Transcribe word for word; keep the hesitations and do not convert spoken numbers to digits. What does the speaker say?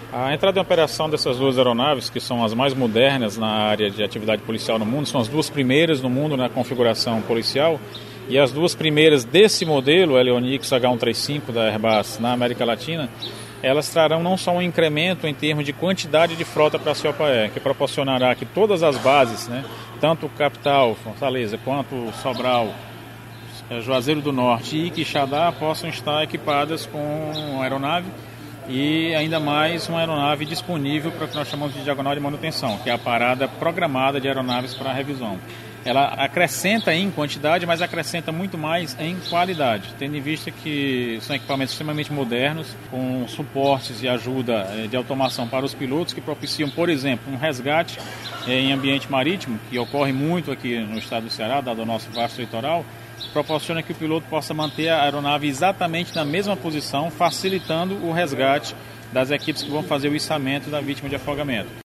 A entrada em operação dessas duas aeronaves, que são as mais modernas na área de atividade policial no mundo, são as duas primeiras no mundo na configuração policial, e as duas primeiras desse modelo, o Helionix H cento e trinta e cinco da Airbus na América Latina, elas trarão não só um incremento em termos de quantidade de frota para a Ceopaé, que proporcionará que todas as bases, né, tanto Capital, Fortaleza, quanto Sobral, Juazeiro do Norte e Quixadá, possam estar equipadas com uma aeronave e ainda mais uma aeronave disponível para o que nós chamamos de diagonal de manutenção, que é a parada programada de aeronaves para revisão. Ela acrescenta em quantidade, mas acrescenta muito mais em qualidade, tendo em vista que são equipamentos extremamente modernos, com suportes e ajuda de automação para os pilotos, que propiciam, por exemplo, um resgate em ambiente marítimo, que ocorre muito aqui no estado do Ceará, dado o nosso vasto litoral, proporciona que o piloto possa manter a aeronave exatamente na mesma posição, facilitando o resgate das equipes que vão fazer o içamento da vítima de afogamento.